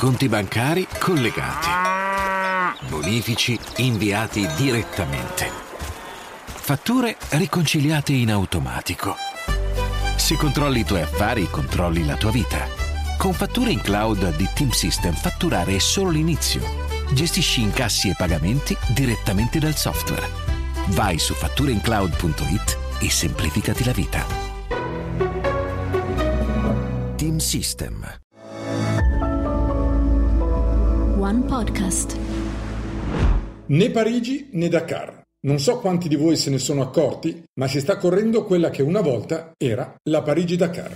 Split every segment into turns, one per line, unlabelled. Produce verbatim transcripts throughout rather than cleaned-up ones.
conti bancari collegati, bonifici inviati direttamente, fatture riconciliate in automatico. Se controlli i tuoi affari, controlli la tua vita. Con fatture in cloud di Team System fatturare è solo l'inizio. Gestisci incassi e pagamenti direttamente dal software. Vai su fattureincloud punto it e semplificati la vita. Team System.
One Podcast.
Né Parigi né Dakar. Non so quanti di voi se ne sono accorti, ma si sta correndo quella che una volta era la Parigi-Dakar.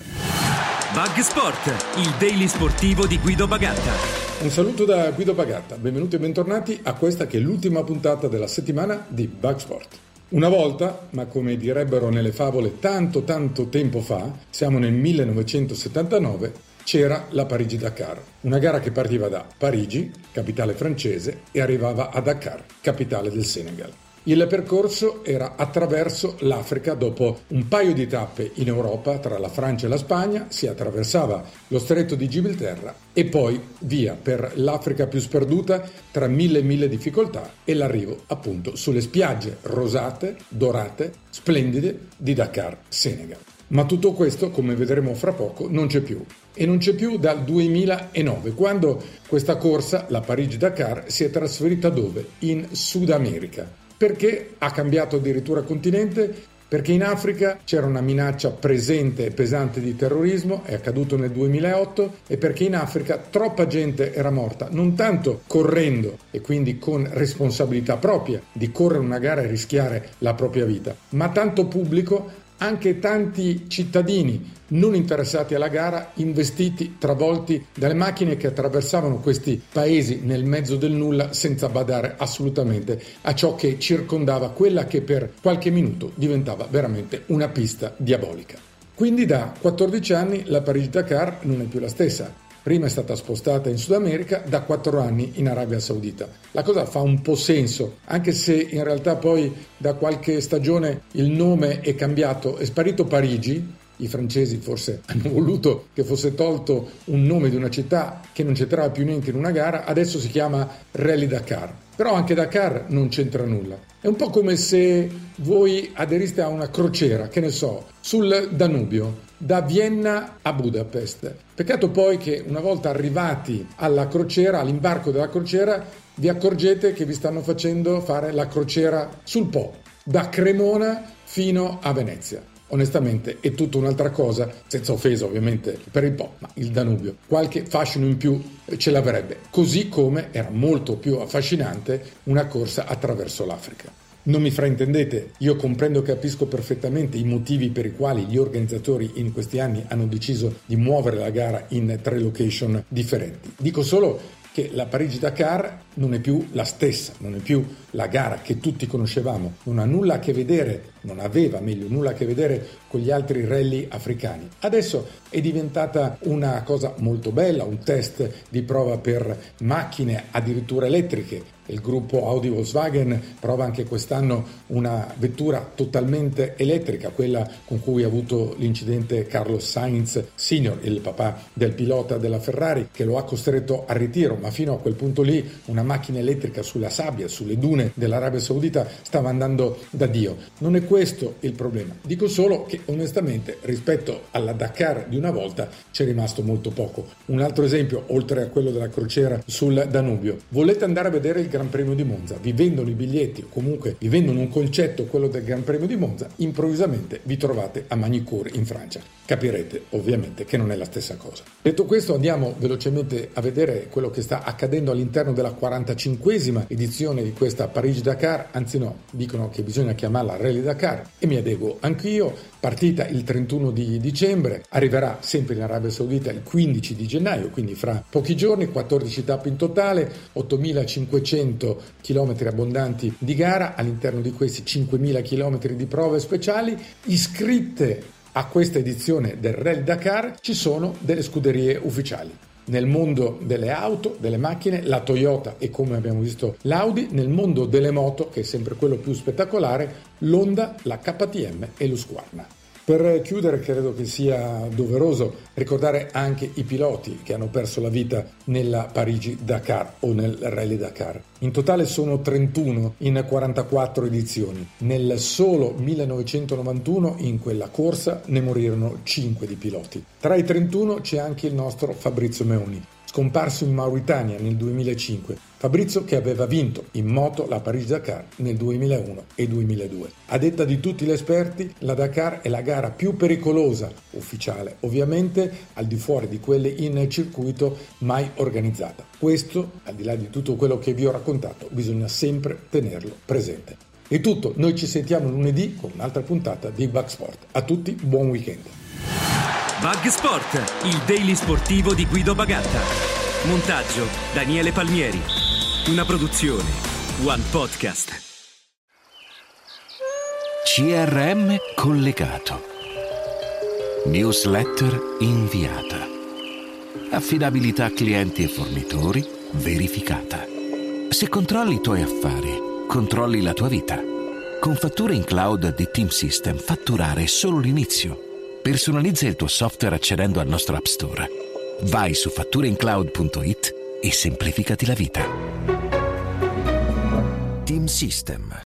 Bug Sport, il daily sportivo di Guido Bagatta.
Un saluto da Guido Bagatta, benvenuti e bentornati a questa che è l'ultima puntata della settimana di Bug Sport. Una volta, ma come direbbero nelle favole tanto tanto tempo fa, siamo nel millenovecentosettantanove, c'era la Parigi-Dakar, una gara che partiva da Parigi, capitale francese, e arrivava a Dakar, capitale del Senegal. Il percorso era attraverso l'Africa. Dopo un paio di tappe in Europa, tra la Francia e la Spagna, si attraversava lo stretto di Gibilterra e poi via per l'Africa più sperduta, tra mille e mille difficoltà, e l'arrivo appunto sulle spiagge rosate, dorate, splendide di Dakar, Senegal. Ma tutto questo, come vedremo fra poco, non c'è più. E non c'è più dal duemilanove, quando questa corsa, la Parigi-Dakar, si è trasferita dove? In Sud America. Perché ha cambiato addirittura continente? Perché in Africa c'era una minaccia presente e pesante di terrorismo, è accaduto nel duemilaotto, e perché in Africa troppa gente era morta, non tanto correndo e quindi con responsabilità propria di correre una gara e rischiare la propria vita, ma tanto pubblico, anche tanti cittadini non interessati alla gara, investiti, travolti dalle macchine che attraversavano questi paesi nel mezzo del nulla senza badare assolutamente a ciò che circondava quella che per qualche minuto diventava veramente una pista diabolica. Quindi da quattordici anni la Parigi-Dakar non è più la stessa. Prima è stata spostata in Sud America, da quattro anni in Arabia Saudita. La cosa fa un po' senso, anche se in realtà poi da qualche stagione il nome è cambiato, è sparito Parigi. I francesi forse hanno voluto che fosse tolto un nome di una città che non c'entrava più neanche in una gara, adesso si chiama Rally Dakar. Però anche Dakar non c'entra nulla. È un po' come se voi aderiste a una crociera, che ne so, sul Danubio, da Vienna a Budapest. Peccato poi che una volta arrivati alla crociera, all'imbarco della crociera, vi accorgete che vi stanno facendo fare la crociera sul Po, da Cremona fino a Venezia. Onestamente è tutta un'altra cosa, senza offesa ovviamente per il Po, ma il Danubio qualche fascino in più ce l'avrebbe, così come era molto più affascinante una corsa attraverso l'Africa. Non mi fraintendete, io comprendo e capisco perfettamente i motivi per i quali gli organizzatori in questi anni hanno deciso di muovere la gara in tre location differenti. Dico solo che la Parigi-Dakar non è più la stessa, non è più la gara che tutti conoscevamo, non ha nulla a che vedere, non aveva meglio nulla a che vedere con gli altri rally africani. Adesso è diventata una cosa molto bella, un test di prova per macchine addirittura elettriche. Il gruppo Audi Volkswagen prova anche quest'anno una vettura totalmente elettrica, quella con cui ha avuto l'incidente Carlos Sainz Senior, il papà del pilota della Ferrari, che lo ha costretto al ritiro, ma fino a quel punto lì una macchina elettrica sulla sabbia, sulle dune dell'Arabia Saudita stava andando da Dio. Non è questo il problema. Dico solo che onestamente rispetto alla Dakar di una volta c'è rimasto molto poco. Un altro esempio, oltre a quello della crociera sul Danubio. Volete andare a vedere il Gran Premio di Monza? Vi vendono i biglietti o comunque vi vendono un concetto, quello del Gran Premio di Monza, improvvisamente vi trovate a Magny-Cours in Francia. Capirete ovviamente che non è la stessa cosa. Detto questo, andiamo velocemente a vedere quello che sta accadendo all'interno della quarantacinquesima edizione di questa Parigi-Dakar, anzi no, dicono che bisogna chiamarla Rally Dakar e mi adeguo anch'io. Partita il trentuno di dicembre, arriverà sempre in Arabia Saudita il quindici di gennaio, quindi fra pochi giorni, quattordici tappe in totale, ottomilacinquecento chilometri abbondanti di gara, all'interno di questi cinquemila chilometri di prove speciali. Iscritte a questa edizione del Rally Dakar ci sono delle scuderie ufficiali. Nel mondo delle auto, delle macchine, la Toyota e, come abbiamo visto, l'Audi. Nel mondo delle moto, che è sempre quello più spettacolare, l'Honda, la K T M e l'Husqvarna. Per chiudere, credo che sia doveroso ricordare anche i piloti che hanno perso la vita nella Parigi-Dakar o nel Rally Dakar. In totale sono trentuno in quarantaquattro edizioni. Nel solo millenovecentonovantuno in quella corsa ne morirono cinque di piloti. Tra i trentuno c'è anche il nostro Fabrizio Meoni, scomparso in Mauritania nel duemilacinque. Fabrizio che aveva vinto in moto la Parigi-Dakar nel duemilauno e duemiladue. A detta di tutti gli esperti, la Dakar è la gara più pericolosa, ufficiale ovviamente, al di fuori di quelle in circuito mai organizzata. Questo, al di là di tutto quello che vi ho raccontato, bisogna sempre tenerlo presente. È tutto, noi ci sentiamo lunedì con un'altra puntata di Bug Sport. A tutti, buon weekend.
Bug Sport, il daily sportivo di Guido Bagatta. Montaggio Daniele Palmieri. Una produzione One Podcast.
C R M collegato. Newsletter inviata. Affidabilità clienti e fornitori verificata. Se controlli i tuoi affari, controlli la tua vita. Con fatture in cloud di Team System, fatturare è solo l'inizio. Personalizza il tuo software accedendo al nostro App Store. Vai su fattureincloud punto it e semplificati la vita. Team System.